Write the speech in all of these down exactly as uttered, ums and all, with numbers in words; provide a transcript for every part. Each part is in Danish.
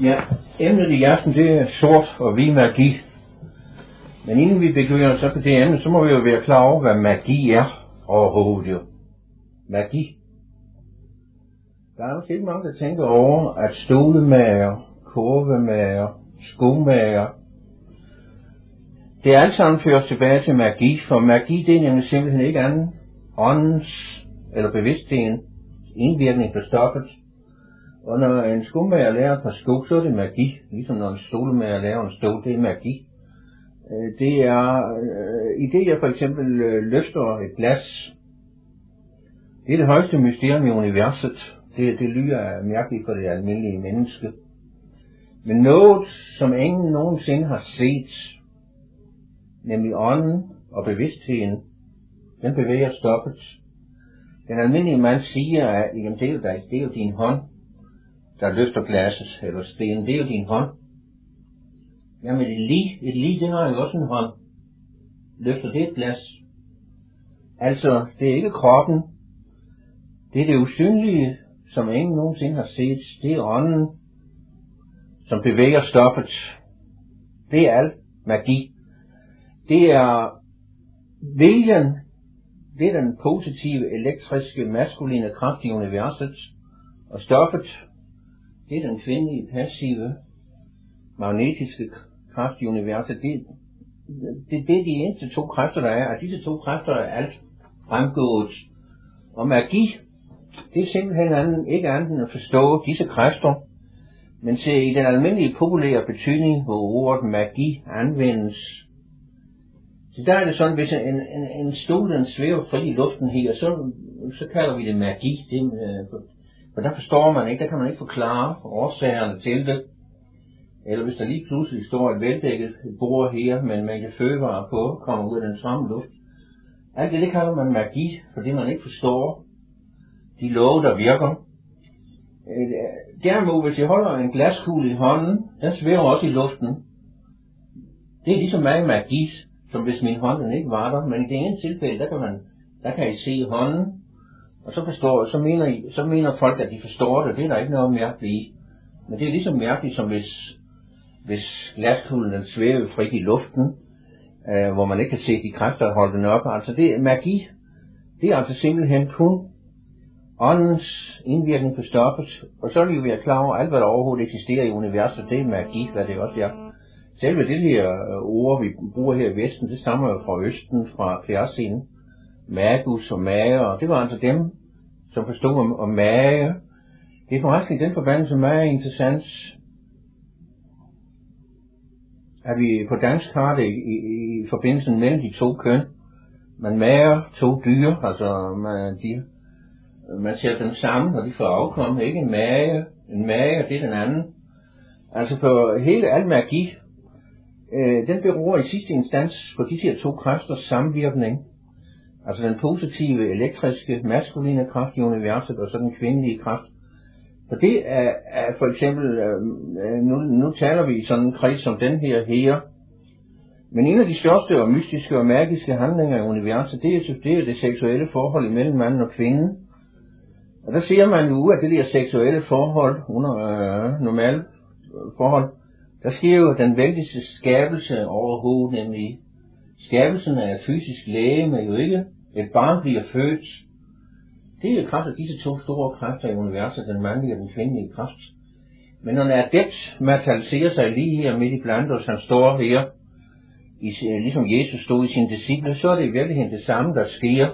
Ja, emnet i aften, det er sort og hvid magi. Men inden vi begynder så på det emne, så må vi jo være klar over, hvad magi er overhovedet jo. Magi. Der er måske ikke mange, der tænker over, at stolemager, kurvemager, skomager, det er alt sammen ført tilbage til magi, for magi det er nemlig simpelthen ikke andet åndens eller bevidsthedens indvirkning på stoffet. Og når en skomager lærer et par sko, så er det magi, ligesom når en stolemager lærer en stol, det er magi. Det er, i det jeg for eksempel løfter et glas, det er det højeste mysterium i universet. Det, det lyder mærkeligt for det almindelige menneske. Men noget, som ingen nogensinde har set, nemlig ånden og bevidstheden, den bevæger stoffet. Den almindelige mand siger, at jamen, det, er jo dig, det er jo din hånd, der løfter glasset, eller stenen, det er jo din hånd. Jamen et lig, et lig, det har jo også en hånd. Løfter det et glas. Altså, det er ikke kroppen, det er det usynlige, som ingen nogensinde har set. Det er ånden, som bevæger stoffet. Det er alt magi. Det er viljen, det er den positive, elektriske, maskuline kraft i universet. Og stoffet, det er den kvindelige, passive, magnetiske kraft i universet. Det, det, det er de eneste to kræfter, der er. Og disse to kræfter er alt fremgået. Og magi, det er simpelthen anden, ikke andet end at forstå disse kræfter. Men se, i den almindelige populære betydning, hvor ordet magi anvendes, så der er det sådan, hvis en, en, en stol den svæver fri i luften her, så, så kalder vi det magi. Det, øh, for der forstår man ikke, der kan man ikke forklare årsagerne til det. Eller hvis der lige pludselig står et veldækket bord her, med en mængde fødevarer på, kommer ud af den samme luft. Alt det, det kalder man magi, fordi man ikke forstår de love, der virker. Derimod, hvis jeg holder en glaskugle i hånden, den svæver også i luften. Det er ligesom mig magi, som hvis min hånd den ikke var der. Men i det ene tilfælde, der kan, man, der kan I se hånden, og så, forstår, så, mener I, så mener folk, at de forstår det. Det er der ikke noget mærkeligt i. Men det er ligesom mærkeligt, som hvis, hvis glaskuglen den svæver frit i luften, øh, hvor man ikke kan se de kræfter, der holder den op. Altså det magi, det er altså simpelthen kun åndens indvirkning på stoffet. Og så er vi jo ved at klar over, alt hvad der overhovedet eksisterer i universet, det er magi, hvad det også er. Selve det her ord, vi bruger her i Vesten, det stammer jo fra Østen, fra Persien. Magus og mager, det var altså dem, som forstod om, om mage. Det er forresten i den forbindelse meget interessant, at vi på dansk har det i, i, i forbindelsen mellem de to køn. Man mager to dyr, altså man, de, man ser dem sammen, og de får afkommet, ikke en mage. En mage, det er den anden. Altså for hele al magi, øh, den beror i sidste instans på de her to kræfters samvirkning. Altså den positive, elektriske, maskuline kraft i universet, og så den kvindelige kraft. For det er, er for eksempel, øh, nu, nu taler vi i sådan en kreds som den her her. Men en af de største og mystiske og magiske handlinger i universet, det er det, er det seksuelle forhold imellem manden og kvinden. Og der ser man jo, at det der seksuelle forhold, under øh, normale forhold, der sker jo den vældigste skabelse overhovedet, nemlig skabelsen af fysisk lægeme, jo ikke. Et barn bliver født. Det er jo kraft af disse to store kræfter i universet, den mandlige og den kvindelige kraft. Men når en adept materialiserer sig lige her midt i blandt os, han står her, i, ligesom Jesus stod i sine disciple, så er det i virkeligheden det samme, der sker.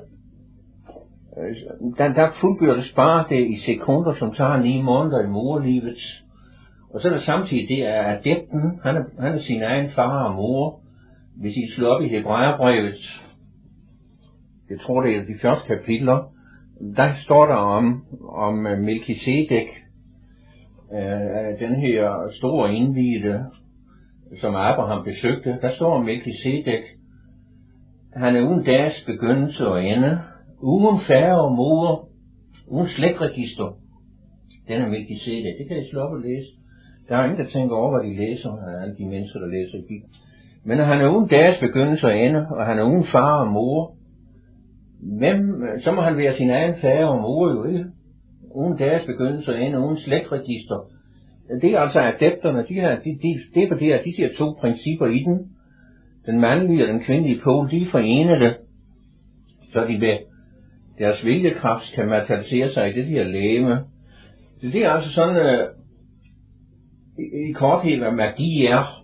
Der, der fuldbyrdes bare det i sekunder, som tager ni måneder i moderlivet. Og så er der samtidig det, at adepten, han er, han er sin egen far og mor. Hvis I slår op i Hebræerbrevet, jeg tror det er de første kapitler, der står der om, om Melkisedek, øh, den her store indviede, som Abraham besøgte. Der står om Melkisedek, han er uden dags begyndelse og ende, uden far og mor, uden slægtregister. Den er Melkisedek, det kan I slå op og læse. Der er ingen, der tænker over, hvad de læser, alle de mennesker, der læser i Bibelen. Men han er uden dags begyndelse og ende, og han er uden far og mor, hvem, så må han være sin egen far og mor jo ikke. Uden deres begyndelse og ende, uden slægtregister. det er altså adepterne, de her, de, de, det er fordi, at de her to principper i den, den mandlige og den kvindelige pol, de er forenede, så de ved deres viljekraft kan materialisere sig i det her legeme. Det er altså sådan, øh, i, i korthed, hvad magi er.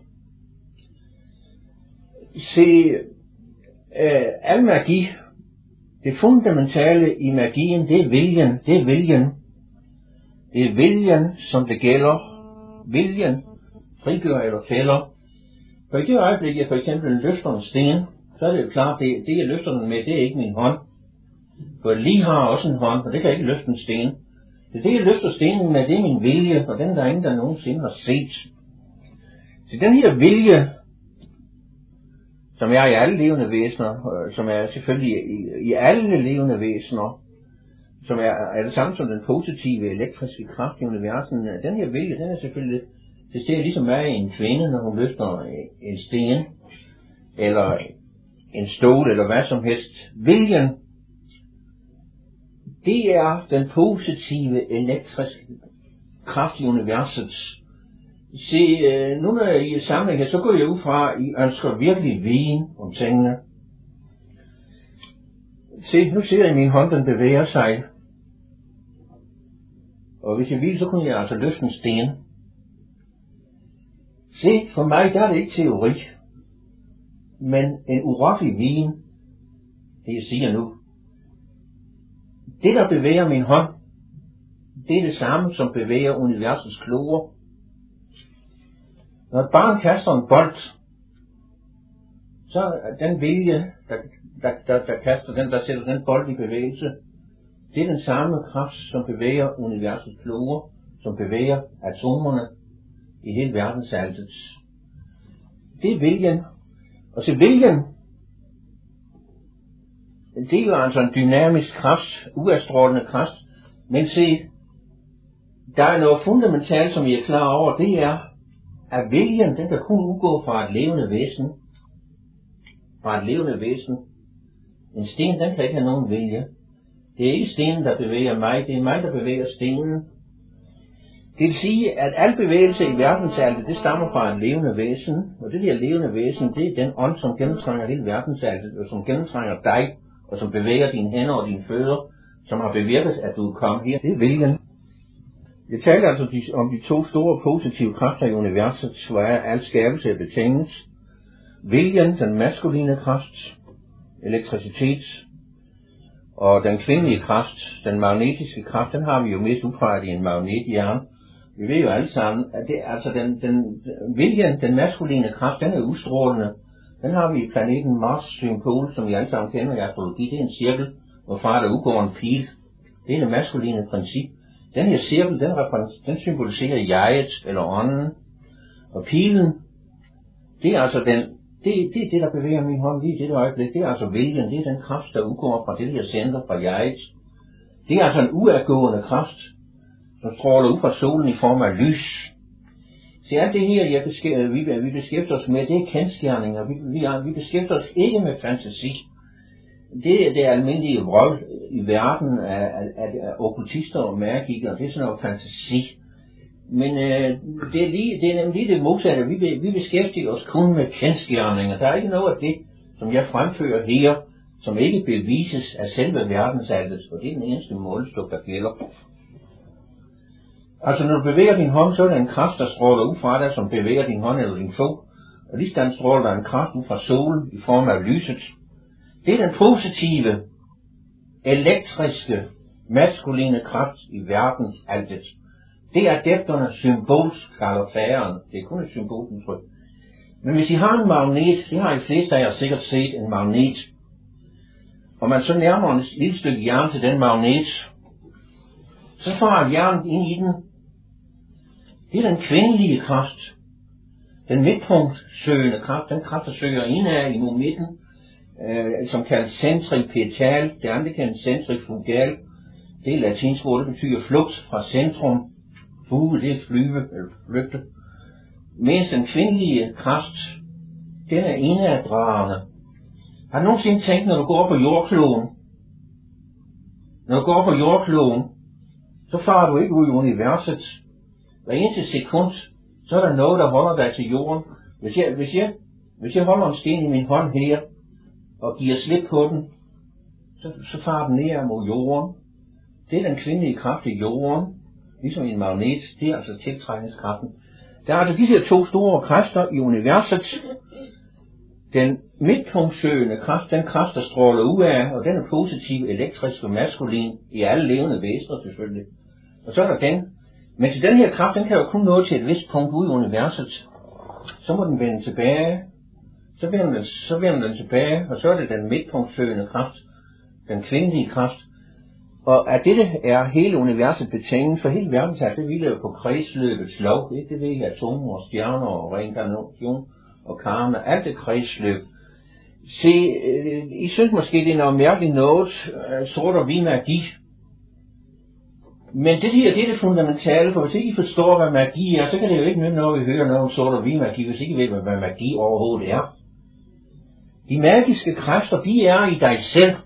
Se, øh, al magi, det fundamentale i magien, det er viljen, det er viljen. Det er viljen, som det gælder. Viljen frigør eller fælder. For i det øjeblik, jeg for eksempel løfter en sten, så er det jo klart, det, det jeg løfter den med, det er ikke min hånd. For jeg lige har også en hånd, og det kan ikke løfte en sten. Det, det jeg løfter stenen med, det er min vilje, og den der er ingen, der nogensinde har set. Så den her vilje, som er i alle levende væsener, som er selvfølgelig i, i alle levende væsener, som er, er det samme som den positive elektriske kraft i universet, den her vilje, den er selvfølgelig til stede ligesom er i en kvinde, når hun løfter en sten, eller en stol, eller hvad som helst. Viljen, det er den positive elektriske kraft i universet. Se, nu når I er samlet her, så går jeg ud fra, at I ønsker virkelig viden om tingene. Se, nu ser I min hånd, den bevæger sig. Og hvis jeg ville, så kunne jeg altså løfte en sten. Se, for mig der er det ikke teori, men en urokkelig viden, det jeg siger nu. Det, der bevæger min hånd, det er det samme, som bevæger universets kloger. Når et barn kaster en bold, så er den vilje, der, der, der, der kaster den, der sætter den bold i bevægelse, det er den samme kraft, som bevæger universets kloger, som bevæger atomerne i hele verdensaltet. Det er viljen. Og så viljen, det er jo altså en dynamisk kraft, uadstrålende kraft. Men se, der er noget fundamentalt, som I er klar over, det er, at viljen, den kan kun udgå fra et levende væsen. Fra et levende væsen. En sten, den kan ikke have nogen vilje. Det er ikke stenen, der bevæger mig, det er mig, der bevæger stenen. Det vil sige, at al bevægelse i verdensaltet, det stammer fra et levende væsen. Og det der levende væsen, det er den ånd, som gennemtrænger hele verdensaltet, og som gennemtrænger dig, og som bevæger dine hænder og dine fødder, som har bevirket, at du er kommet her. Det er viljen. Jeg taler altså om de to store positive kræfter i universet, hvor er al skabelse er betinget. Viljen, den maskuline kraft, elektricitet, og den kvindelige kraft, den magnetiske kraft, den har vi jo mest udfra i en magnethjerne. Vi ved jo alle sammen, at det, altså den, den viljen, den maskuline kraft, den er udstrålende. Den har vi i planeten Mars symbol, som vi alle sammen kender i astrologi. Det er en cirkel, hvorfra der udgår en pil. Det er det maskuline princip. Den her cirkel, den, den symboliserer jeget, eller ånden. Og pilen, det er altså den, det, det er det, der bevæger min hånd lige i dette øjeblik. Det er altså viljen, det er den kraft, der udgår fra det her center, fra jeget. Det er altså en uadgående kraft, som stråler ud fra solen i form af lys. Så alt det her, jeg beskæftiger, vi, vi beskæftiger os med, det er kendsgerninger. Vi, vi, vi beskæftiger os ikke med fantasi. Det er det almindelige vrøvl i verden af, af, af okkultister og magikere, det er sådan noget fantasi. Men øh, det, er lige, det er nemlig lige det modsatte. Vi, vi beskæftiger os kun med kendsgerninger. Der er ikke noget af det, som jeg fremfører her, som ikke bevises af selve verdensaltet, og det er den eneste målestok, der gælder. Altså når du bevæger din hånd, så er der en kraft, der stråler ud fra dig, som bevæger din hånd eller din fod. Og lige sådan stråler der en kraft ud fra solen i form af lyset. Det er den positive, elektriske, maskuline kraft i verdensaltet. Det er adepternes symbolsk kalder færen. Det er kun et symboludtryk. Men hvis I har en magnet, det har I fleste af jer sikkert set en magnet, og man så nærmer en lille stykke jern til den magnet, så farer jernet ind i den. Det er den kvindelige kraft. Den midtpunktsøgende kraft, den kraft, der søger indad imod midten, øh, som kaldes centripetal, det andre kaldes centrifugal. Det er latinsk ord, det betyder flugt fra centrum. Fuge, det er flyve, eller flygte. Mens den kvindelige kraft, den er indaddragende. Har du nogensinde tænkt, når du går på jordkloden, når du går på jordkloden, så farer du ikke ud i universet, hver eneste sekund, så er der noget, der holder dig til jorden. Hvis jeg, hvis jeg, hvis jeg holder en sten i min hånd her, og giver slip på den, så, så farer den ned mod jorden. Det er den kvindelige kraft i jorden, ligesom en magnet, det er altså tiltrækningskraften. Der er altså de her to store kræfter i universet. Den midtpunktsøgende kraft, den kraft, der stråler ud af, og den er positiv, elektrisk og maskulin i alle levende væsener selvfølgelig. Og så er der den. Men til den her kraft, den kan jo kun nå til et vist punkt ude i universet. Så må den vende tilbage. Så vender den, så vender den tilbage, og så er det den midtpunktsøgende kraft, den kvindelige kraft. Og at dette er hele universet betinget, for hele verden, det hviler jo på kredsløbets lov. Ikke? Det ved I, atomer og stjerner og reinkarnation og karma, alt det kredsløb. Se, I synes måske, det er noget mærkeligt noget, sort og hvid magi. Men det her, det er det fundamentale, for hvis ikke I forstår, hvad magi er, så kan det jo ikke nytte noget, at I hører noget om sort og hvid magi, hvis ikke I ved, hvad magi overhovedet er. De magiske kræfter, de er i dig selv.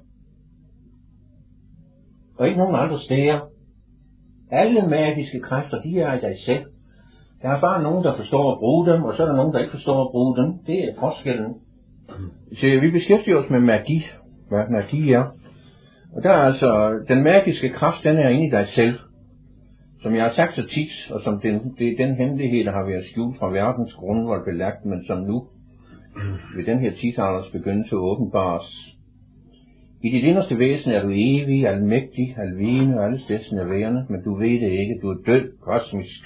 Og ikke nogen andre steder. Alle magiske kræfter, de er i dig selv. Der er bare nogen, der forstår at bruge dem, og så er der nogen, der ikke forstår at bruge dem. Det er forskellen. Så vi beskæftiger os med magi. Hvad magi er. Og der er altså, den magiske kraft, den er inde i dig selv. Som jeg har sagt så tit, og som den, det er den hemmelighed, der har været skjult fra verdens grundvold belagt, men som nu, ved den her tidsalders begyndelse at åbenbares. I dit inderste væsen er du evig, almægtig, alvidende og alle steds nærværende, men du ved det ikke, du er død, kosmisk.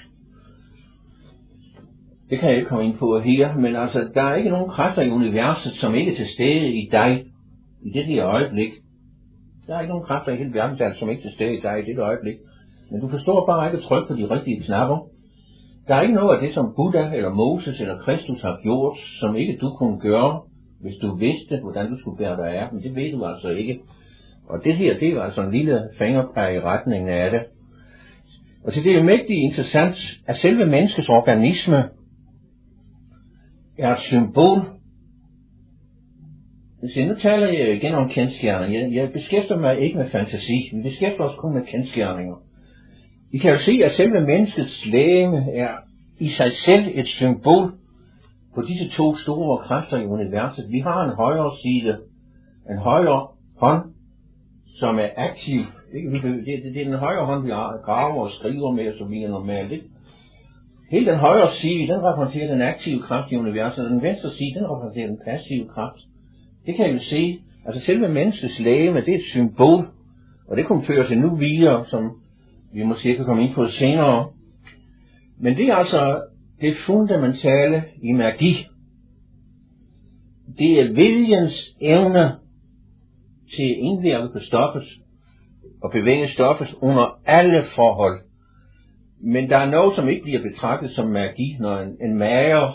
Det kan jeg ikke komme ind på her, men altså, der er ikke nogen kræfter i universet, som ikke er til stede i dig, i det her øjeblik. Der er ikke nogen kræfter i hele verden, som ikke er til stede i dig i dette øjeblik. Men du forstår bare ikke at trykke på de rigtige knapper. Der er ikke noget af det, som Buddha eller Moses eller Kristus har gjort, som ikke du kunne gøre, hvis du vidste, hvordan du skulle bære dig af. Men det ved du altså ikke. Og det her, det er jo altså en lille fingerpeg i retningen af det. Og så det er jo mægtigt interessant, at selve menneskets organisme er et symbol. Så nu taler jeg igen om kendsgerninger. Jeg, jeg beskæftiger mig ikke med fantasi. Vi beskæftiger os kun med kendsgerninger. I kan jo se, at selve menneskets legeme er i sig selv et symbol på disse to store kræfter i universet. Vi har en højre side, en højre hånd, som er aktiv. Det, det, det er den højre hånd, vi graver og skriver med, så vi er normalt. Ikke? Hele den højre side, den repræsenterer den aktive kraft i universet, og den venstre side, den repræsenterer den passive kraft. Det kan I jo se. Altså selve menneskets legeme, det er et symbol, og det kunne føre til nu videre, som vi måske kan komme ind på senere. Men det er altså det fundamentale i magi. Det er viljens evne til at indvirke på stoffet og bevæge stoffet under alle forhold. Men der er noget, som ikke bliver betragtet som magi, når en, en mager,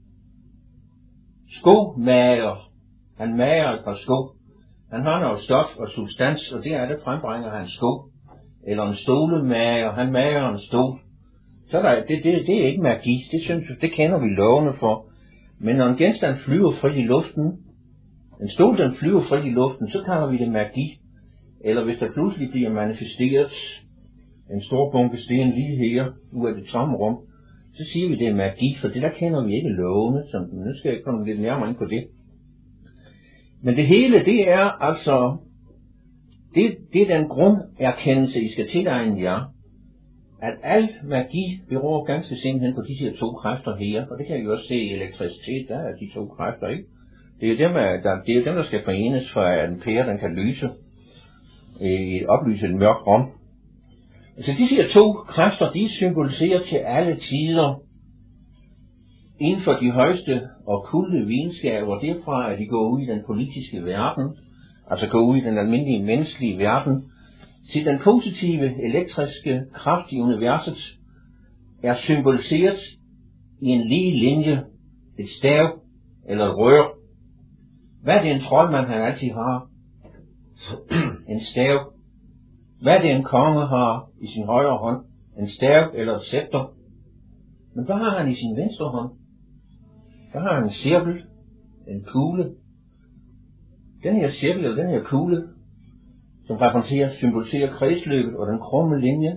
skomager, han mager et par sko. Han har noget stof og substans, og det er det frembringer han sko. Eller en stolemager, han mager en stol. Så der, det, det, det er ikke magi, det, synes, det kender vi lovene for. Men når en genstand flyver frit i luften, en stol den flyver frit i luften, så kalder vi det magi. Eller hvis der pludselig bliver manifesteret en stor bunke sten lige her, ud af det tomme rum, så siger vi det er magi, for det der kender vi ikke lovene, så nu skal jeg komme lidt nærmere ind på det. Men det hele, det er altså, det, det er den grunderkendelse, I skal tilegne jer, at al magi beror ganske simpelthen på de her to kræfter her, og det kan I også se i elektricitet, der er de to kræfter, ikke? Det er dem, der, det er dem, der skal forenes, for at en pære, den kan lyse, øh, oplyse et mørkt rum. Altså de her to kræfter, de symboliserer til alle tider, inden for de højeste og kulde videnskaber, derfra at de går ud i den politiske verden, altså går ud i den almindelige menneskelige verden, til den positive elektriske kraft i universet er symboliseret i en lige linje, et stav eller et rør. Hvad er det en troldmand han altid har? En stav. Hvad er det en konge har i sin højre hånd? En stav eller et scepter? Men hvad har han i sin venstre hånd? Der har han en cirkel, en kugle. Den her cirkel eller den her kugle, som repræsenterer, symboliserer kredsløbet og den krumme linje,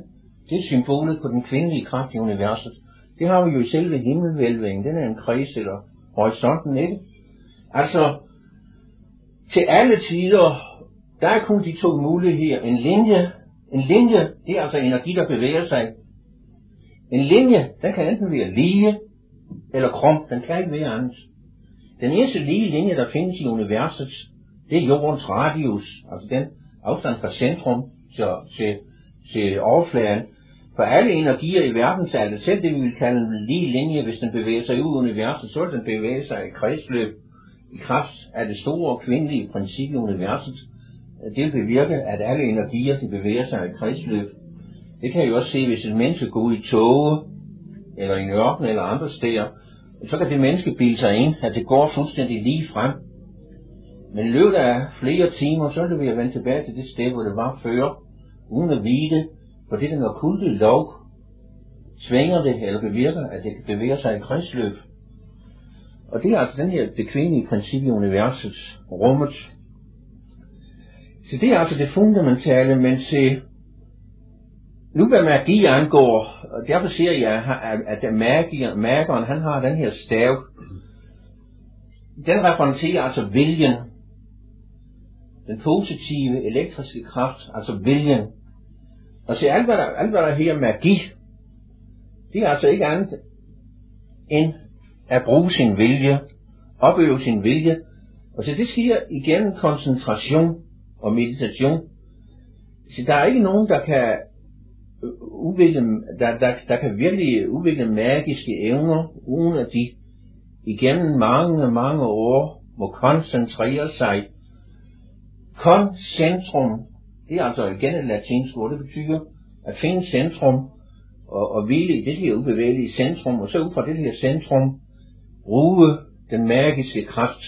det er symbolet på den kvindelige kraft i universet. Det har vi jo i selve himmelvælvingen. Den er en kreds eller horisonten, ikke? Altså, til alle tider, der er kun de to muligheder. En linje, en linje, det er altså energi, der bevæger sig. En linje, den kan enten være lige eller krum. Den kan ikke være andet. Den eneste lige linje, der findes i universet, det er jordens radius, altså den afstand fra centrum til, til, til overfladen. For alle energier i verdensaltet, selv det vi vil kalde en lige linje, hvis den bevæger sig ud i universet, så vil den bevæge sig i kredsløb i kraft af det store kvindelige princip i universet. Det vil bevirke, at alle energier de bevæger sig i kredsløb. Det kan I også se, hvis et menneske går ud i tåge, eller i en ørken eller andre steder, så kan det menneske bilde sig ind, at det går fuldstændig lige frem. Men i løbet af flere timer, så er det ved at vende tilbage til det sted, hvor det var før, uden at vide, fordi den okkulte lov svinger det, eller bevirker, at det bevæger sig i kredsløb. Og det er altså den her, det kvindelige princip i universet, rummet. Så det er altså det fundamentale, men se, nu hvad magi angår, og derfor siger jeg, at magier, mageren, han har den her stav, den repræsenterer altså viljen, den positive elektriske kraft, altså viljen. Og se, alt hvad der, alt hvad der her magi, det er altså ikke andet end at bruge sin vilje, opøve sin vilje. Og så det sker igennem koncentration og meditation. Så der er ikke nogen, der kan udvikle, der, der, der kan virkelig udvikle magiske evner, uden at de igennem mange, mange år må koncentrere sig. Koncentrum, det er altså igen et latinsk ord, det betyder at finde centrum og, og hvile i det her ubevægelige centrum, og så ud fra det her centrum bruge den magiske kraft.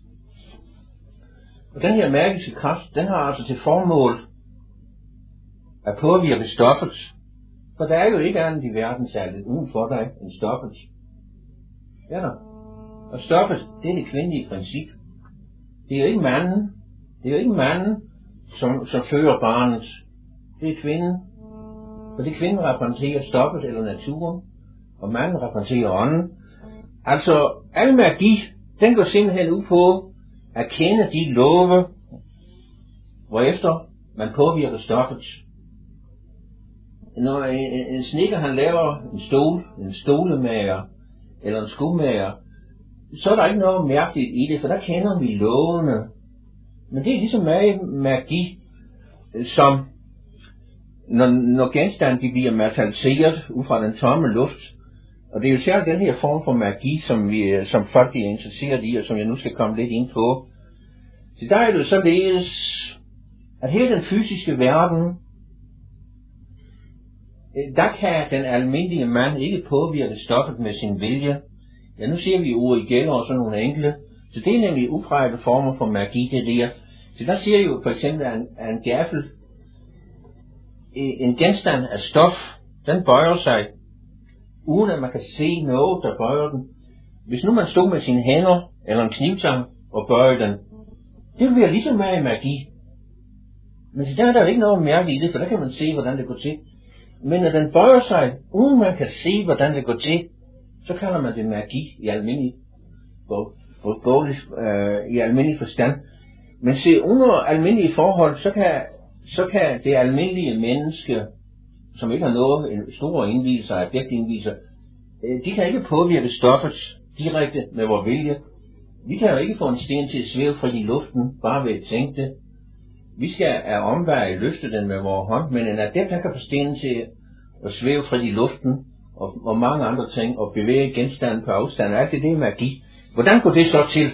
Og den her magiske kraft, den har altså til formål at påvirke stoffet, for der er jo ikke andet i verdensaltet uden for dig end stoffet. Ja da. Og stoffet, det er det kvindelige princip. Det er jo ikke manden, det er jo ikke manden, som, som fører barnet. Det er kvinden. For det kvinden repræsenterer stoffet eller naturen, og manden repræsenterer ånden. Altså, al magi, den går simpelthen ud på at kende de love, hvorefter man påvirker stoffet. Når en, en snekker, han laver en stol, en stolemager, eller en skomager, så er der ikke noget mærkeligt i det, for der kender vi lovene. Men det er ligesom magi, som når, når genstande de bliver materialiseret ud fra den tomme luft. Og det er jo særligt den her form for magi, som, vi, som folk er interesseret i, og som jeg nu skal komme lidt ind på. Så der er det jo således, at hele den fysiske verden, der kan den almindelige mand ikke påvirke stoffet med sin vilje. Ja, nu ser vi ordet gælder og sådan nogle enkle. Så det er nemlig uprægede former for magi, det der. Så der siger jo for eksempel, at en, en gaffel, en genstand af stof, den bøjer sig, uden at man kan se noget, der bøjer den. Hvis nu man stod med sine hænder, eller en knivtang, og bøjer den, det vil være ligesom med i magi. Men så der er der ikke noget mærkeligt i det, for der kan man se, hvordan det går til. Men når den bøjer sig, uden man kan se, hvordan det går til, så kalder man det magi i almindelig, både øh, i almindelig forstand. Men se, under almindelige forhold, så kan, så kan det almindelige menneske, som ikke har noget en store indvielser, affektindvielser, øh, de kan ikke påvirke stoffet direkte med vores vilje. Vi kan jo ikke få en sten til at svæve fri i luften, bare ved at tænke det. Vi skal af omveje løfte den med vores hånd, men en adept kan få stenen til at svæve fri i luften, og, og mange andre ting, og bevæge genstanden på afstand. Alt det, det er magi. Hvordan går det så til?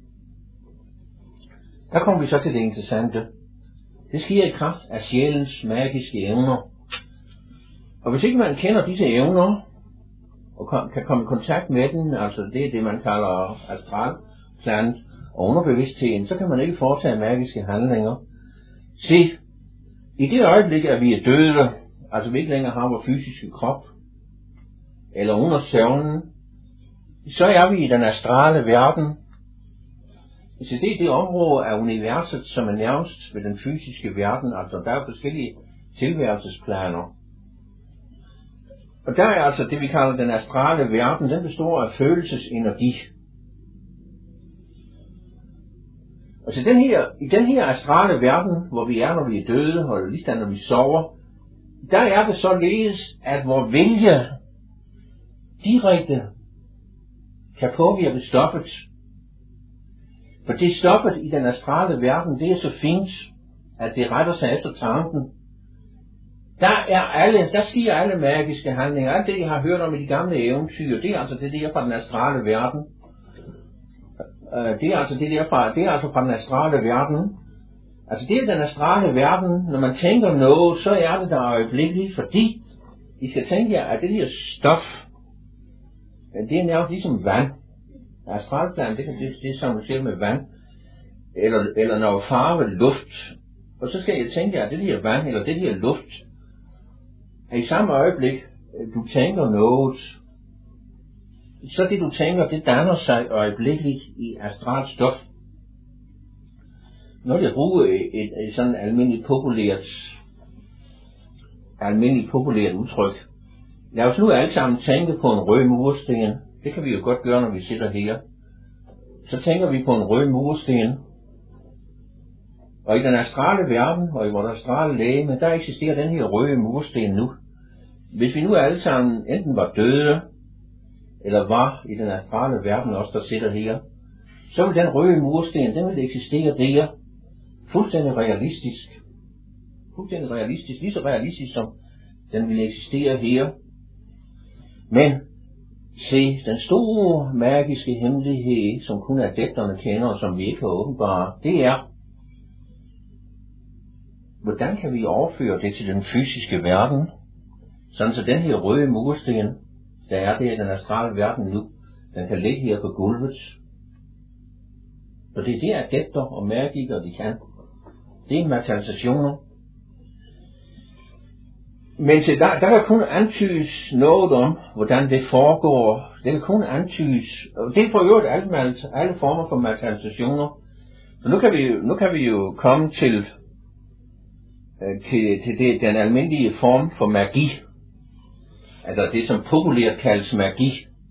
Der kommer vi så til det interessante. Det sker i kraft af sjælens magiske evner. Og hvis ikke man kender disse evner, og kan komme i kontakt med den, altså det er det, man kalder astralplan og underbevidstheden, så kan man ikke foretage magiske handlinger. Se, i det øjeblik, at vi er døde, altså vi ikke længere har vores fysiske krop, eller under søvnen, så er vi i den astrale verden. Så det er det område af universet, som er nærmest ved den fysiske verden, altså der er forskellige tilværelsesplaner. Og der er altså det, vi kalder den astrale verden, den består af følelsesenergi. Og så den her, i den her astrale verden, hvor vi er, når vi er døde, og lige når vi sover, der er det således, at vor vilje direkte kan påvirke stoffet. For det stoffet i den astrale verden, det er så fint, at det retter sig efter tanken. Der er alle, der sker alle magiske handlinger. Alt det, jeg har hørt om i de gamle eventyr, det er altså det der fra den astrale verden. Det er altså det der fra, det er altså fra den astrale verden. Altså det er den astrale verden. Når man tænker noget, så er det der øjeblikkeligt, fordi I skal tænke jer, at det der stof, det er nærmest ligesom vand. Astralplan, det, det, det er som man siger med vand. Eller, eller når farve luft. Og så skal jeg tænke jer, at det her vand, eller det her luft, at i samme øjeblik, du tænker noget, så det du tænker, det danner sig øjeblikkeligt i astralt stof. Når jeg bruger et, et, et sådan almindeligt populært, almindeligt populært udtryk. Lad os nu alle sammen tænke på en rød mursten. Det kan vi jo godt gøre, når vi sidder her. Så tænker vi på en rød mursten. Og i den astrale verden, og i vores astrale lægeme, der eksisterer den her røde mursten nu. Hvis vi nu alle sammen enten var døde, eller var i den astrale verden, også der sidder her, så vil den røde mursten, den vil eksistere der, fuldstændig realistisk. Fuldstændig realistisk, lige så realistisk som den vil eksistere her. Men, se, den store magiske hemmelighed, som kun adepterne kender, og som vi ikke kan åbenbare, det er, hvordan kan vi overføre det til den fysiske verden, sådan så den her røde mursten, der er der i den astrale verden nu, den kan ligge her på gulvet. Og det er det, adepter og magikere, de kan. Det er materialisationer. Men så der, der kan kun antydes noget om, hvordan det foregår. Det kan kun antydes, og det er for øvrigt alle, alle former for materialisationer. Så nu kan vi, nu kan vi jo komme til, til, til det, den almindelige form for magi. Altså det, som populært kaldes magi.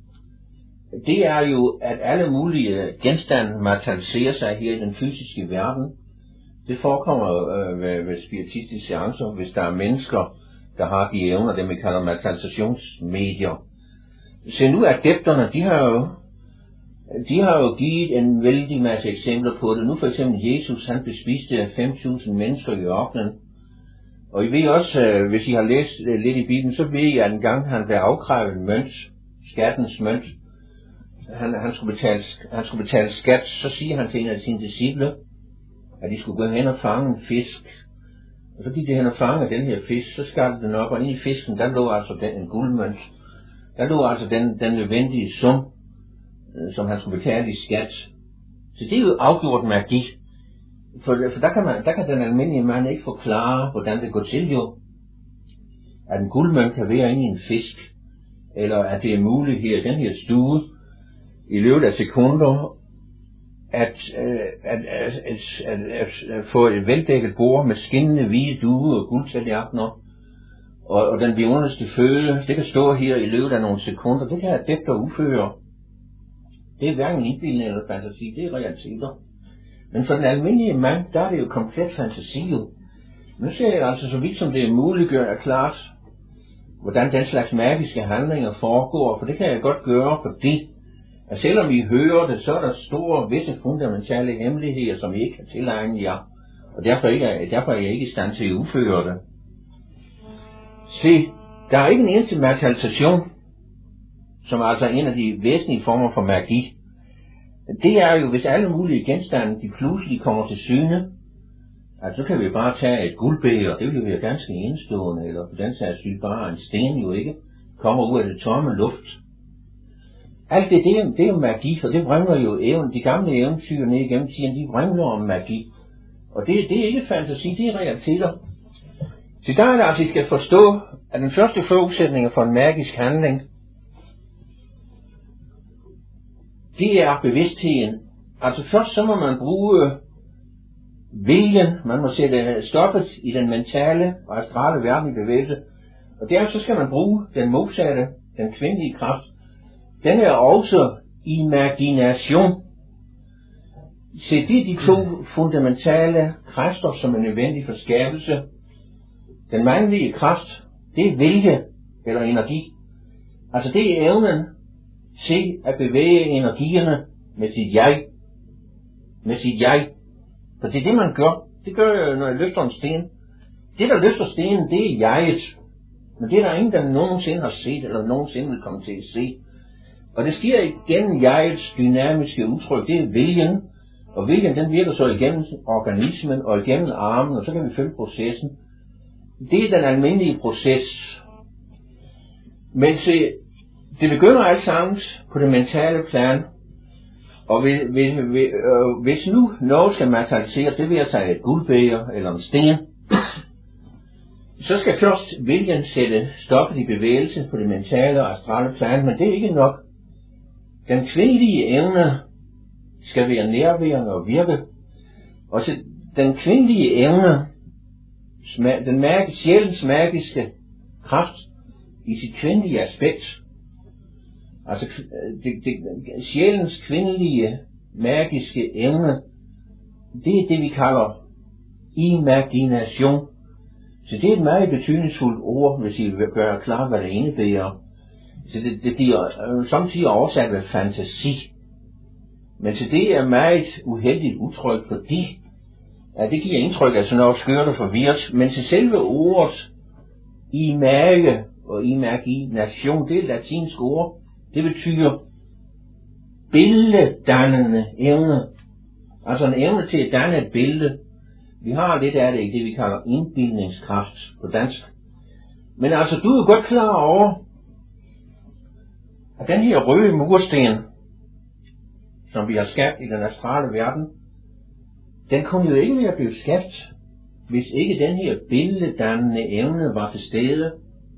Det er jo, at alle mulige genstande materialiserer sig her i den fysiske verden. Det forekommer øh, ved, ved spiritistiske seancer, hvis der er mennesker, der har de evner, det vi kalder materialisationsmedier. Så nu adepterne, de har jo, de har jo givet en vældig masse eksempler på det. Nu for eksempel Jesus, han bespiste fem tusind mennesker i ørkenen. Og I ved også, hvis I har læst lidt i Bibelen, så ved I, at en gang han blev afkrævet en mønt, skattens mønt. Han, han, skulle betale, han skulle betale skat, så siger han til en af sine disciple, at de skulle gå hen og fange en fisk. Og så gik de hen og fangede den her fisk, så skar den op, og inde i fisken, der lå altså den, en guldmønt. Der lå altså den, den nødvendige sum, som han skulle betale i skat. Så det er jo afgjort magi. For, for der, kan man, der kan den almindelige mand ikke forklare, hvordan det går til jo. At en guldmønt kan være inde i en fisk, eller at det er muligt her i den her stue, i løbet af sekunder, at, at, at, at, at, at, at få et veldækket bord med skinnende hvide duer og guldtallerkener, og, og den vidunderligste føde, det kan stå her i løbet af nogle sekunder. Det kan adepter udføre. Det er hverken indbildning eller fantasi, det er realiteter. Men for den almindelige mand, der er det jo komplet fantasi jo. Nu ser jeg altså så vidt som det er muligt gøre klart, hvordan den slags magiske handlinger foregår, for det kan jeg godt gøre, fordi at selvom I hører det, så er der store, visse fundamentale hemmeligheder, som I ikke kan tilegne jer, og derfor, ikke er, derfor er jeg ikke i stand til at udføre det. Se, der er ikke en eneste materialisation, som er altså en af de væsentlige former for magi. Det er jo, hvis alle mulige genstande, de pludselig kommer til syne, altså så kan vi bare tage et guldbæger, det vil jo være ganske enestående, eller på den sags skyld bare en sten jo ikke, kommer ud af det tomme luft. Alt det, det er, det er jo magi, og det vrimler jo even, de gamle eventyr ned igennem tiden, de vrimler om magi. Og det, det er ikke fantasi, det er realiteter. Så der er det altså, I skal forstå, at den første forudsætning for en magisk handling, det er bevidstheden. Altså først så må man bruge viljen, man må sætte stoppet i den mentale og astrale verden i bevægelse, Og derfor så skal man bruge den modsatte, den kvindelige kraft. Den er også imagination. Så det er de to fundamentale kræfter, som er nødvendige for skabelse. Den mandlige kraft, det er vilje eller energi. Altså det er evnen til at bevæge energierne med sit jeg. Med sit jeg. For det er det, man gør. Det gør jeg, når jeg løfter en sten. Det, der løfter stenen, det er jeget. Men det er der ingen, der nogensinde har set, eller nogensinde vil komme til at se. Og det sker igennem jegets dynamiske udtryk. Det er viljen. Og viljen, den virker så igennem organismen og igennem armen, og så kan vi følge processen. Det er den almindelige proces. Men se, det begynder alt sammen på det mentale plan. Og hvis, hvis, hvis nu noget skal materialisere, det vil jeg tage et guldbæger eller en sten, så skal først viljen sætte stoppet i bevægelse på det mentale og astrale plan, men det er ikke nok. Den kvindelige evne skal være nærværende og virke. Og så den kvindelige evne, den magi, sjælens magiske kraft i sit kvindelige aspekt, altså det, det, sjælens kvindelige magiske evne, det er det vi kalder imagination. Så det er et meget betydningsfuldt ord, hvis I vil gøre klar, hvad det indebærer. Så det, det bliver øh, samtidig oversat med fantasi. Men så det er meget uheldigt udtryk, fordi at det giver indtryk af sådan noget skørt og forvirret. Men til selve ordet image og imagination, det er et latinsk ord. Det betyder billeddannende evne. Altså en evne til at danne et billede. Vi har lidt af det i det, vi kalder indbildningskraft på dansk. Men altså, du er godt klar over, at den her røde mursten, som vi har skabt i den astrale verden, den kunne jo ikke være blevet skabt, hvis ikke den her billeddannende evne var til stede.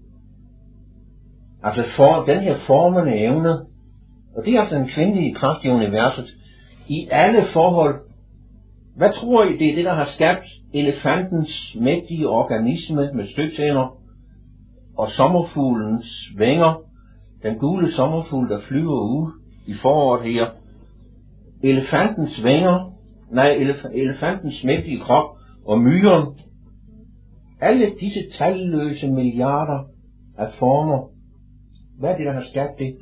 Altså for den her formende evne, og det er altså en kvindelige kraft i universet, i alle forhold. Hvad tror I, det er det, der har skabt elefantens mægtige organisme med stødtænder og sommerfuglens vinger, den gule sommerfugl, der flyver ud i foråret her. Elefantens vinger, nej, elef- elefantens mægtige krop og myren. Alle disse talløse milliarder af former. Hvad er det, der har skabt det?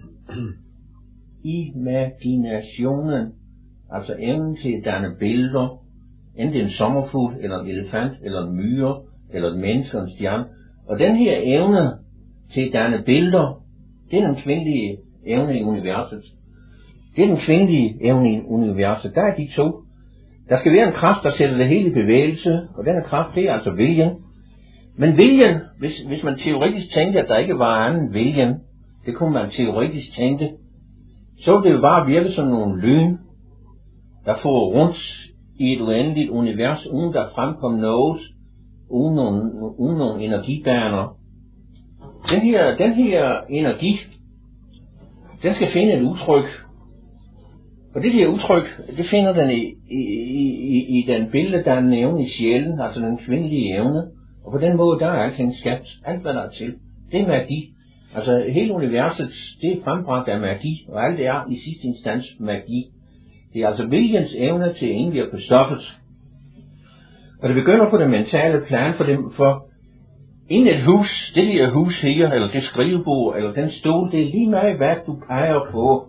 Imaginationen. Altså evnen til at danne billeder. Enten en sommerfugl, eller en elefant, eller en myre, eller et menneske, eller en stjerne. Og den her evne til at danne billeder, det er den kvindelige evne i universet. Det er den kvindelige evne i universet. Der er de to. Der skal være en kraft, der sætter det hele i bevægelse, og den kraft, det er altså viljen. Men viljen, hvis, hvis man teoretisk tænkte, at der ikke var anden viljen, det kunne man teoretisk tænke, så ville det jo bare virke som nogle lyn, der får rundt i et uendeligt univers, uden der fremkom noget, uden nogle, uden nogle energibaner. Den her, den her energi, den skal finde et udtryk. Og det her udtryk, det finder den i, i, i, i den billeddannende evne i sjælen, altså den kvindelige evne. Og på den måde, der er alting skabt. Alt hvad der er til. Det er magi. Altså hele universet, det er frembragt af magi, og alt det er i sidste instans magi. Det er altså viljens evne til at indvirke på stoffet. Og det begynder på det mentale plan for dem, for inden et hus, det her hus her, eller det skrivebord, eller den stol, det er lige meget, hvad du peger på.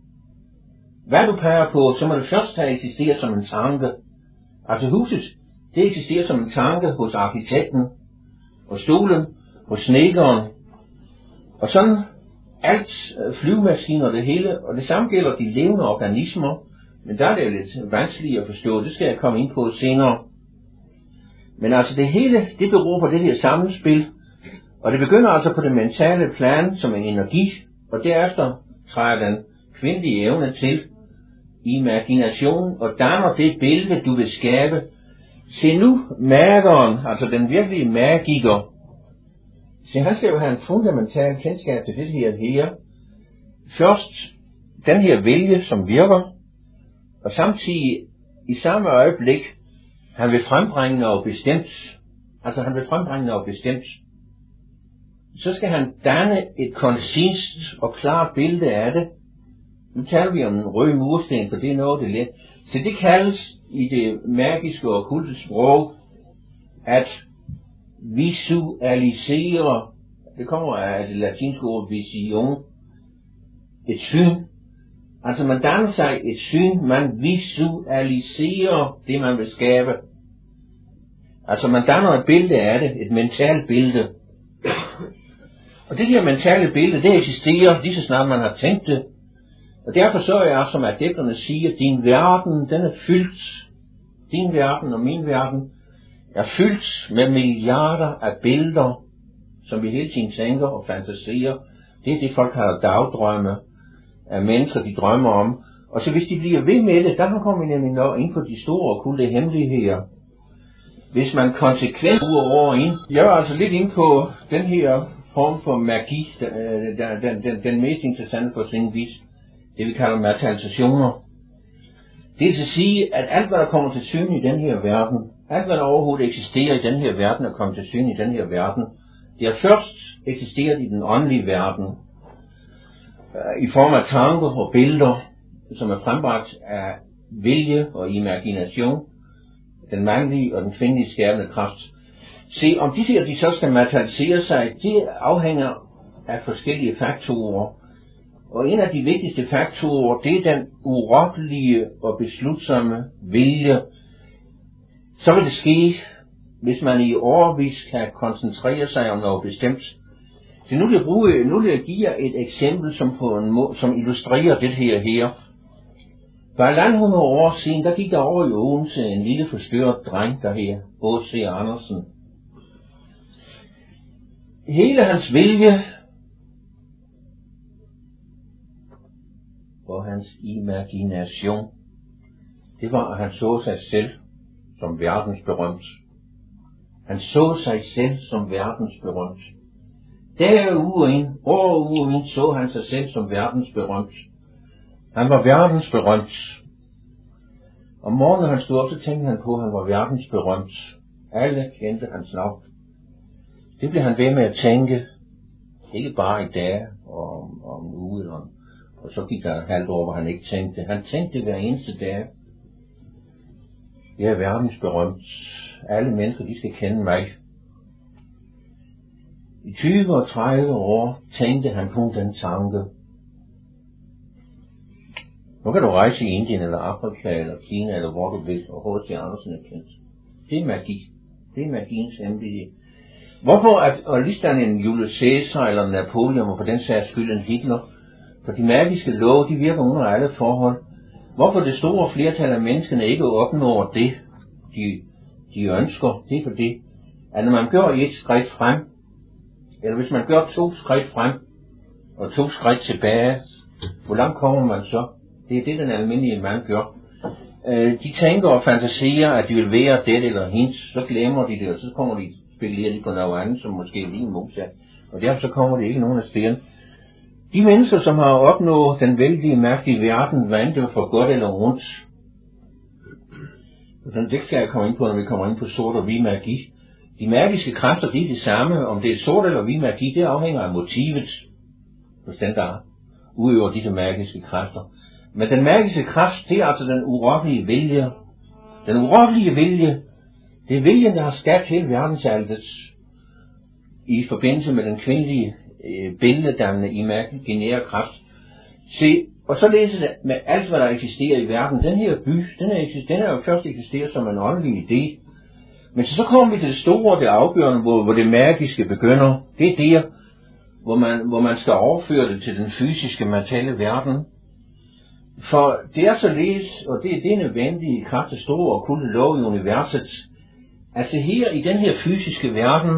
Hvad du peger på, så må det først have eksisteret som en tanke. Altså huset, det eksisterer som en tanke hos arkitekten, hos stolen, hos snedkeren, og sådan alt flyvemaskiner og det hele, og det samme gælder de levende organismer, men der er det jo lidt vanskeligt at forstå, det skal jeg komme ind på senere. Men altså det hele, det beror på det her sammenspil, og det begynder altså på det mentale plan som en energi, og derefter træder den kvindelige evne til imagination, og danner det billede, du vil skabe. Se nu, mageren, altså den virkelige magiker, se han skal jo have en fundamental kendskab til det her her. Først den her vilje, som virker, og samtidig i samme øjeblik, han vil frembringe noget bestemt. Altså han vil frembringe noget bestemt. så skal han danne et koncist og klart billede af det. Nu taler vi om en rød mursten, for det er noget, det er let. Så det kaldes i det magiske og okkulte sprog, at visualisere, det kommer af det latinske ord vision, et syn. Altså man danner sig et syn, man visualiserer det, man vil skabe. Altså man danner et billede af det, et mentalt billede. Og det her mentale billede, det eksisterer lige så snart man har tænkt det. Og derfor så er jeg, som adepterne siger, din verden, den er fyldt, din verden og min verden, er fyldt med milliarder af billeder, som vi hele tiden tænker og fantaserer. Det er det, folk har dagdrømme af mennesker, de drømmer om. Og så hvis de bliver ved med det, der kommer vi nemlig nok ind på de store okkulte hemmeligheder. Hvis man konsekvent uger over ind, jeg er altså lidt inde på den her form for magi, den, den, den, den mest interessante på sin vis, det vi kalder materialisationer. Det vil sige, at alt hvad der kommer til syne i den her verden, alt hvad der overhovedet eksisterer i den her verden og kommer til syne i den her verden, det har først eksisteret i den åndelige verden, i form af tanker og billeder, som er frembragt af vilje og imagination, den mandlige og den kvindelige skabende kraft. Se, om de her de så skal materialisere sig, det afhænger af forskellige faktorer. Og en af de vigtigste faktorer, det er den urokkelige og beslutsomme vilje. Så vil det ske, hvis man i årevis kan koncentrere sig om noget bestemt. Så nu vil jeg, bruge, nu vil jeg give jer et eksempel, som, på en må, som illustrerer det her her. For halvanden hundrede år siden, der gik der over i Odense en lille forstørret dreng, der her, H C Andersen. Hele hans vilje og hans imagination, det var, at han så sig selv som verdensberømt. Han så sig selv som verdensberømt. Der uge ind, år uge ind, så han sig selv som verdensberømt. Han var verdensberømt. Om morgenen han stod op, så tænkte han på, at han var verdensberømt. Alle kendte hans navn. Det blev han ved med at tænke, ikke bare i dag og om, om en uge, og, og så gik der et halvt år, hvor han ikke tænkte. Han tænkte hver eneste dag, jeg er verdensberømt. Alle mennesker, de skal kende mig. I tyve og tredive år tænkte han kun den tanke. Nu kan du rejse i Indien eller Afrika eller Kina eller hvor du vil, og H C Andersen er kendt. Det er magi. Det er magiens hemmelighed. Hvorfor at, og ligesom en Julius Caesar eller Napoleon, og for den sags skyld en Hitler, for de magiske love, de virker under alle forhold. Hvorfor det store flertal af menneskene ikke opnår det, de, de ønsker, det er for det, at når man gør et skridt frem, eller hvis man gør to skridt frem, og to skridt tilbage, hvor langt kommer man så? Det er det, den almindelige mand gør. Øh, de tænker og fantaserer, at de vil være det eller hende, så glemmer de det, og så kommer de spekulerer de på noget andet, som måske er lige modsat. Og derfor så kommer det ikke nogen af stederne. De mennesker, som har opnået den vældige magt i verden, hvad end det var for godt eller ondt, det skal jeg komme ind på, når vi kommer ind på sort og hvid magi. De magiske kræfter, de er det samme. Om det er sort eller hvid magi, det afhænger af motivet, hos den der udøver disse magiske kræfter. Men den magiske kraft, det er altså den urokkelige vilje. Den urokkelige vilje, det er viljen, der har skabt hele verdensaltet i forbindelse med den kvindelige øh, billeddannende imaginære kraft. Se, og så læser det med alt, hvad der eksisterer i verden. Den her by, den er, den er jo først eksisteret som en åndelig idé. Men så, så kommer vi til det store, det afgørende, hvor, hvor det magiske begynder. Det er der, hvor man, hvor man skal overføre det til den fysiske, materielle verden. For det er således, og det er det nødvendige i kraft af store og kulde lov i universet, altså her i den her fysiske verden,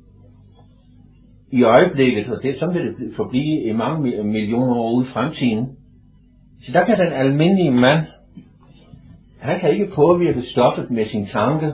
i øjeblikket, og det, så vil det forblive i mange millioner år ude i fremtiden, så der kan den almindelige mand, han kan ikke påvirke stoffet med sin tanke.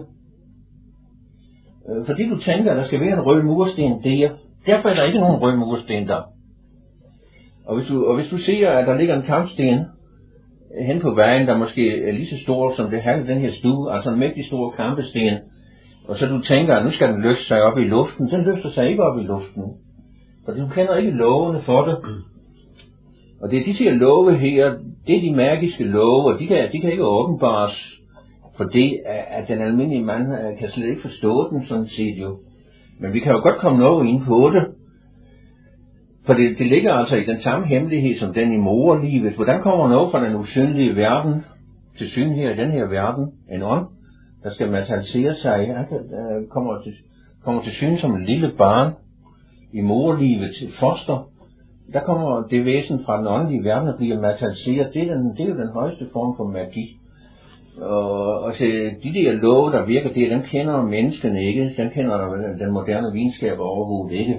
Fordi du tænker, at der skal være en rød mursten der, derfor er der ikke nogen rød mursten der. Og hvis du, og hvis du ser, at der ligger en kampsten hen på vejen, der måske er lige så stor som det halve den her stue, altså en mægtig stor kampesten, og så du tænker, at nu skal den løfte sig op i luften, den løfter sig ikke op i luften. fordi du kender ikke lovene for det. Og det er disse her love her, det er de magiske love, og de kan, de kan ikke åbenbares, fordi at den almindelige mand kan slet ikke forstå den sådan set jo. Men vi kan jo godt komme noget ind på det. For det, det ligger altså i den samme hemmelighed som den i moderlivet. Hvordan kommer noget fra den usynlige verden til syn her i den her verden? En ånd, der skal materialisere sig, ja, kommer, til, kommer til syn som et lille barn i moderlivet til foster. Der kommer det væsen fra den åndelige verden og bliver materialiseret. Det er, den, det er jo den højeste form for magi. Og, og så de der love, der virker, det, den kender menneskene ikke. Den kender den moderne videnskab overhovedet ikke.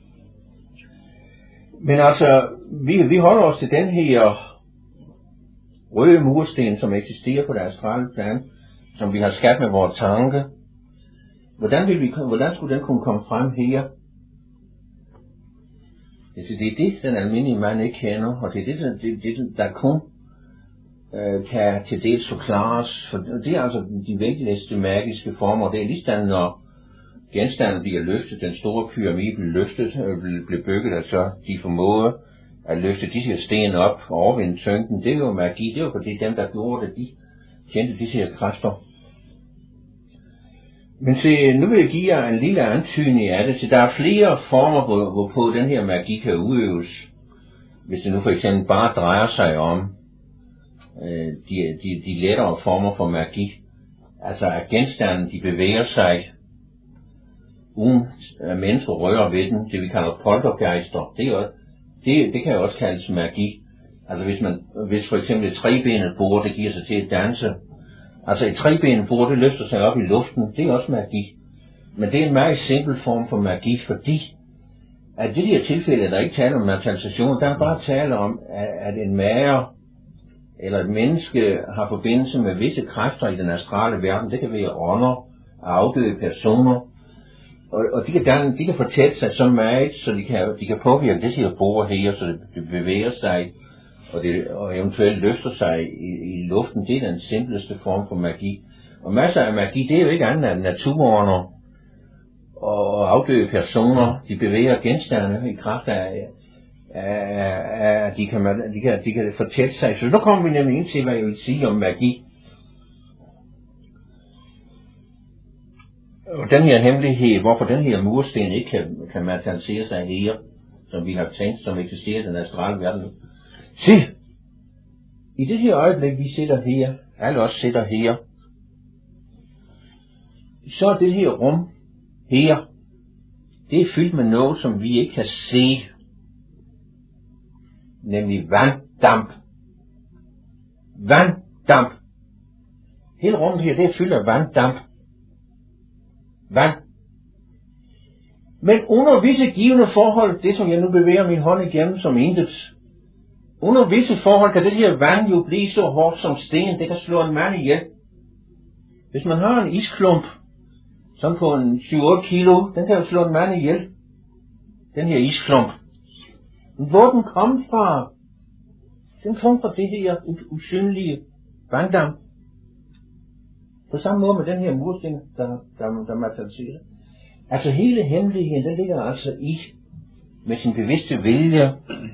Men altså, vi, vi holder os til den her røde mursten, som eksisterer på det astrale plan, som vi har skabt med vores tanke. Hvordan, vil vi, hvordan skulle den kunne komme frem her? Altså, det er det, den almindelige mand ikke kender, og det er det, det, det der kun øh, kan til dels forklares. For det er altså de vigtigste magiske former. Det er lige når genstanden bliver løftet, den store pyramide bliver løftet, øh, bliver bygget, altså de formåede at løfte disse her sten op og overvinde tyngden. Det er jo magi, det er jo fordi dem, der gjorde det, de kendte disse her kræfter. Men se, nu vil jeg give jer en lille antydning af det, så der er flere former, hvor, hvorpå den her magi kan udøves. Hvis det nu for eksempel bare drejer sig om øh, de, de, de lettere former for magi. Altså at genstanden, de bevæger sig, uden at mennesker rører ved den, det vi kalder poltergeister. Det, er også, det, det kan jo også kaldes magi. Altså hvis man, hvis for eksempel et trebenet bord, det giver sig til at danse. Altså et trebenet bord, det løfter sig op i luften, det er også magi. Men det er en meget simpel form for magi, fordi at det der tilfælde, der ikke taler om materialisation, der er bare tale om, at en mager eller et menneske har forbindelse med visse kræfter i den astrale verden. Det kan være ånder og afdøde personer. Og, og de, kan, de kan fortælle sig så meget, så de kan, de kan påvirke det her bord her, så det bevæger sig, og, det, og eventuelt løfter sig i, i luften. Det er den simpleste form for magi. Og masser af magi, det er jo ikke andet end naturånder og afdøde personer. De bevæger genstande i kraft af, af, af de, kan, de, kan, de kan fortælle sig. Så nu kommer vi nemlig ind til, hvad jeg vil sige om magi. Og den her hemmelighed, hvorfor den her mursten ikke kan, kan materialisere sig her, som vi har tænkt, som eksisterer i den astrale verden. Se! I det her øjeblik, vi sidder her, alle os sidder her, så er det her rum her, det er fyldt med noget, som vi ikke kan se, nemlig vanddamp. Vanddamp. Hele rummet her, det er fyldt af vanddamp. Vand. Men under visse givende forhold, det som jeg nu bevæger min hånd igennem som intet, under visse forhold kan det her vand jo blive så hårdt som sten, det kan slå en mand ihjel. Hvis man har en isklump, som på en syv otte kilo, den kan jo slå en mand ihjel. Den her isklump. Hvor den kom fra? Den kom fra det her usynlige vanddamp. På samme måde med den her mursten, der, der, der materialiserer. Altså hele hemmeligheden, den ligger altså i, med sin bevidste vilje,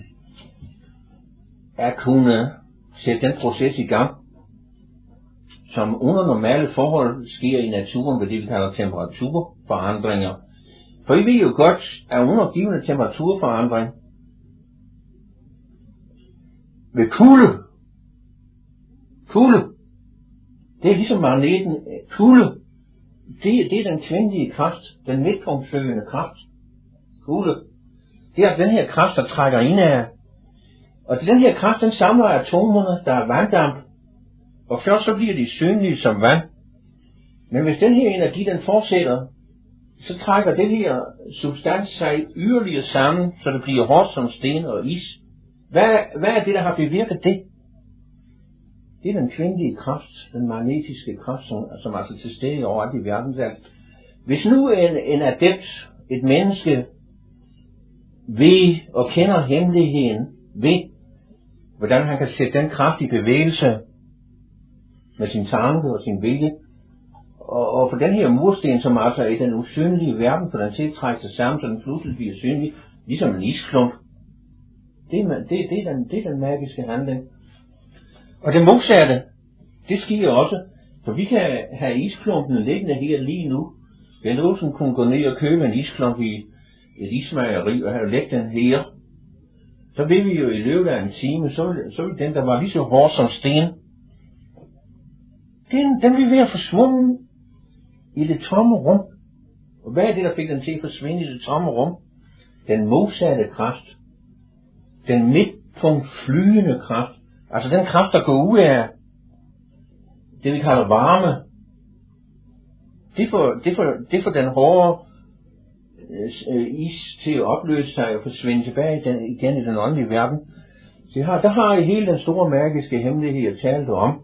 at kunne sætte den proces i gang, som under normale forhold sker i naturen ved det, vi kalder temperaturforandringer. For I ved jo godt, at under givende temperaturforandring, ved kulde, kulde, det er ligesom magneten, kulde, det, det er den kvindelige kraft, den midtpunktsøgende kraft, kulde. Det er altså den her kraft, der trækker ind af. Og til den her kraft, den samler atomerne, der er vanddamp, og først så bliver de synlige som vand. Men hvis den her energi, den fortsætter, så trækker det her substans sig yderligere sammen, så det bliver hårdt som sten og is. Hvad, hvad er det, der har bevirket det? Det er den kvindelige kraft, den magnetiske kraft, som, som altså til stede overalt i verden. Hvis nu en, en adept, et menneske, ved og kender hemmeligheden, ved hvordan han kan sætte den kraft i bevægelse med sin tanke og sin vilje, og, og for den her mursten, som altså er i den usynlige verden, for den tiltrækker sig sammen, så den pludselig bliver synlig, ligesom en isklump. Det er, det, det, er den, det er den magiske handling. Og det modsatte, det sker også, for vi kan have isklumpen liggende her lige nu. Ben Olsen kunne gå ned og købe en isklump i et ismejeri og have lægget den her. Så vil vi jo i løbet af en time, så vil, så vil den, der var lige så hård som sten, den, den vil være forsvundet i det tomme rum. Og hvad er det, der fik den til at forsvinde i det tomme rum? Den modsatte kraft. Den midtpunkt flydende kraft. Altså den kraft, der går ud af det, vi kalder varme. Det får, det får, det får den hårde øh, is til at opløse sig og forsvinde tilbage den, igen i den åndelige verden. Så har, der har I hele den store magiske hemmelighed, jeg talte om.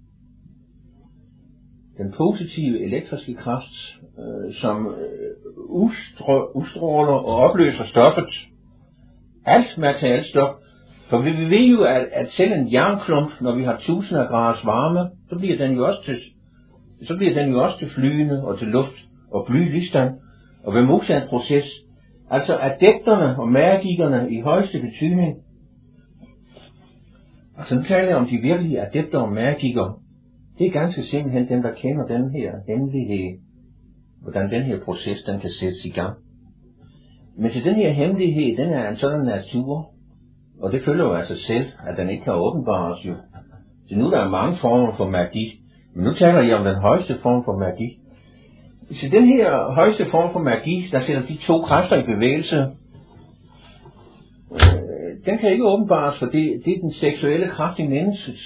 Den positive elektriske kraft, øh, som øh, ustråler, ustråler og opløser stoffet. Alt materialstof. For vi, vi ved jo, at, at selv en jernklump, når vi har tusinder af graders varme, så bliver den jo også til, så bliver den jo også til flydende og til luft og bly ligesådan. Og ved modsat proces. Altså adepterne og magikerne i højeste betydning. Altså nu taler jeg om de virkelige adepter og magikere. Det er ganske simpelthen dem, der kender den her hemmelighed. Hvordan den her proces, den kan sættes i gang. Men til den her hemmelighed, den er en sådan natur. Og det følger jo af sig selv, at den ikke kan åbenbares jo. Så nu der er mange former for magi. Men nu taler jeg om den højeste form for magi. Så den her højeste form for magi, der sætter de to kræfter i bevægelse. Øh, den kan ikke åbenbares, for det, det er den seksuelle kraft i mennesket.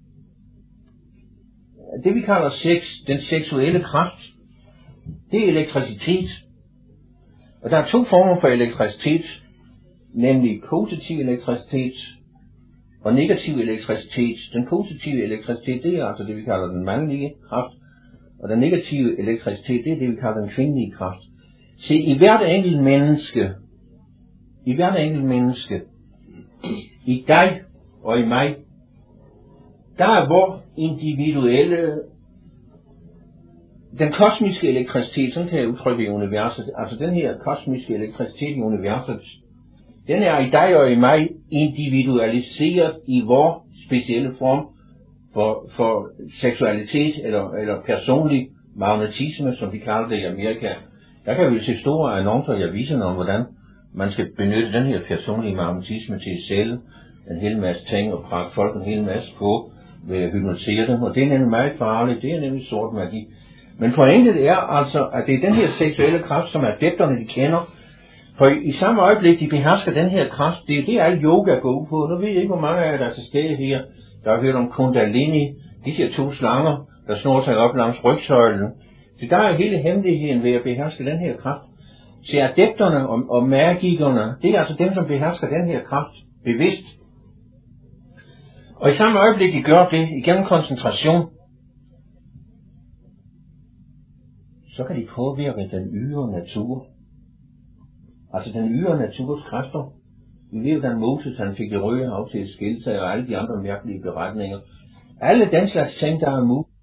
Det vi kalder sex, den seksuelle kraft, det er elektricitet. Og der er to former for elektricitet, nemlig positiv elektricitet og negativ elektricitet. Den positive elektricitet, det er altså det vi kalder den mandlige kraft, og den negative elektricitet, det er det vi kalder den kvindelige kraft. Se, i hvert enkelt menneske, i hvert enkelt menneske, i dig og i mig, der er vor individuelle, den kosmiske elektricitet, sådan kan jeg udtrykke i universet, altså den her kosmiske elektricitet i universet, den er i dig og i mig individualiseret i vor specielle form for, for seksualitet eller, eller personlig magnetisme, som vi kalder det i Amerika. Der kan vi se store annoncer i aviserne om, hvordan man skal benytte den her personlige magnetisme til at sælge en hel masse ting og prakke folk en hel masse på ved at hypnotisere dem, og det er nemlig meget farligt, det er nemlig sort magi. Men pointet er altså, at det er den her seksuelle kraft, som adepterne de kender, for i, i samme øjeblik de behersker den her kraft, det er jo det al yoga går ud på. Nu ved jeg ikke, hvor mange af jer der er til stede her, der har hørt om Kundalini, de her to slanger, der snor sig op langs rygsøjlen. Så der er hele hemmeligheden ved at beherske den her kraft. Så adepterne og, og magikerne, det er altså dem, som behersker den her kraft bevidst. Og i samme øjeblik de gør det igennem koncentration, så kan de påvirke den ydre natur. Altså den ydre naturs kræfter. Vi ved jo, hvordan Moses han fik det røde hav til at skille sig, og alle de andre mærkelige beretninger. Alle den slags ting, der er muligt.